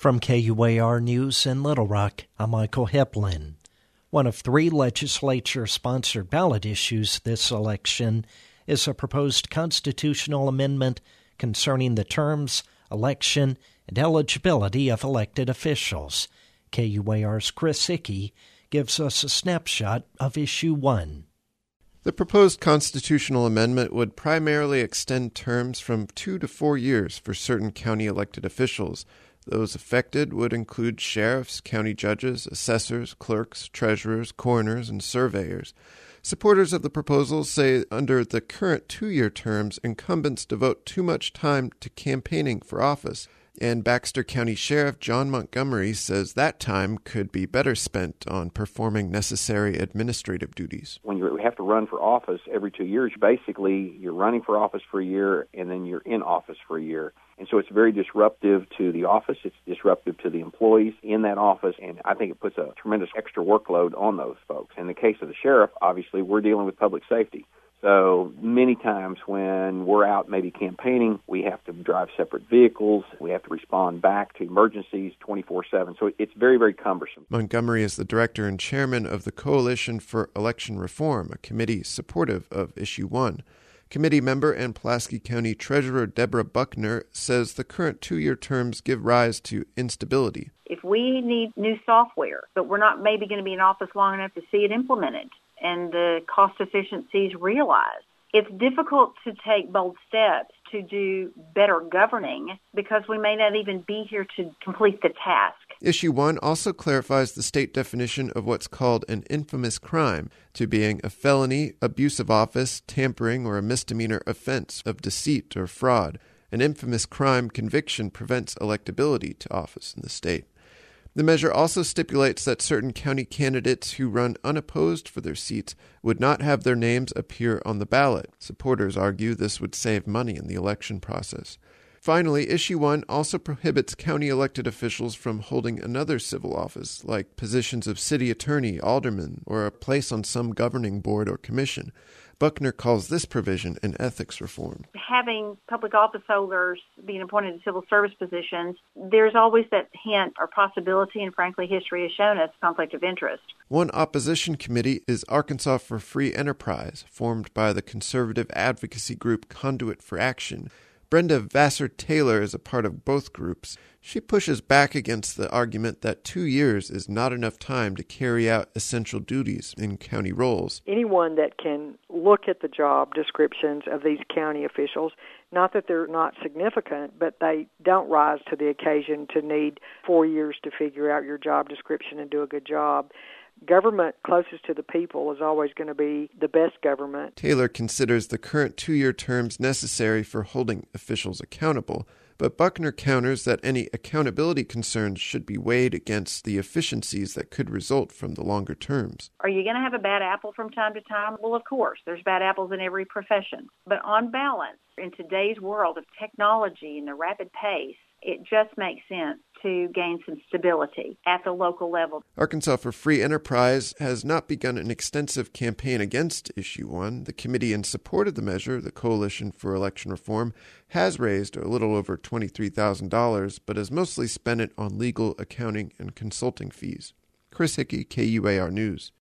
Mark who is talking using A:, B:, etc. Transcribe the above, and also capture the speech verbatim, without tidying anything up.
A: From K U A R News in Little Rock, I'm Michael Heplin. One of three legislature-sponsored ballot issues this election is a proposed constitutional amendment concerning the terms, election, and eligibility of elected officials. K U A R's Chris Hickey gives us a snapshot of Issue one.
B: The proposed constitutional amendment would primarily extend terms from two to four years for certain county elected officials. Those affected would include sheriffs, county judges, assessors, clerks, treasurers, coroners, and surveyors. Supporters of the proposal say under the current two-year terms, incumbents devote too much time to campaigning for office. And Baxter County Sheriff John Montgomery says that time could be better spent on performing necessary administrative duties.
C: When you have to run for office every two years, basically you're running for office for a year and then you're in office for a year. And so it's very disruptive to the office. It's disruptive to the employees in that office. And I think it puts a tremendous extra workload on those folks. In the case of the sheriff, obviously, we're dealing with public safety. So many times when we're out maybe campaigning, we have to drive separate vehicles. We have to respond back to emergencies twenty-four seven. So it's very, very cumbersome.
B: Montgomery is the director and chairman of the Coalition for Election Reform, a committee supportive of Issue one. Committee member and Pulaski County Treasurer Deborah Buckner says the current two-year terms give rise to instability.
D: If we need new software, but we're not maybe going to be in office long enough to see it implemented and the cost efficiencies realized, it's difficult to take bold steps to do better governing because we may not even be here to complete the task.
B: Issue one also clarifies the state definition of what's called an infamous crime to being a felony, abuse of office, tampering, or a misdemeanor offense of deceit or fraud. An infamous crime conviction prevents electability to office in the state. The measure also stipulates that certain county candidates who run unopposed for their seats would not have their names appear on the ballot. Supporters argue this would save money in the election process. Finally, Issue one also prohibits county elected officials from holding another civil office, like positions of city attorney, alderman, or a place on some governing board or commission. Buckner calls this provision an ethics reform.
D: Having public office holders being appointed to civil service positions, there's always that hint or possibility, and frankly history has shown us, conflict of interest.
B: One opposition committee is Arkansas for Free Enterprise, formed by the conservative advocacy group Conduit for Action. Brenda Vassar-Taylor is a part of both groups. She pushes back against the argument that two years is not enough time to carry out essential duties in county roles.
E: Anyone that can look at the job descriptions of these county officials, not that they're not significant, but they don't rise to the occasion to need four years to figure out your job description and do a good job. Government closest to the people is always going to be the best government.
B: Taylor considers the current two-year terms necessary for holding officials accountable, but Buckner counters that any accountability concerns should be weighed against the efficiencies that could result from the longer terms.
D: Are you going to have a bad apple from time to time? Well, of course, there's bad apples in every profession. But on balance, in today's world of technology and the rapid pace, it just makes sense to gain some stability at the local level.
B: Arkansas for Free Enterprise has not begun an extensive campaign against Issue one. The committee in support of the measure, the Coalition for Election Reform, has raised a little over twenty-three thousand dollars, but has mostly spent it on legal, accounting, and consulting fees. Chris Hickey, K U A R News.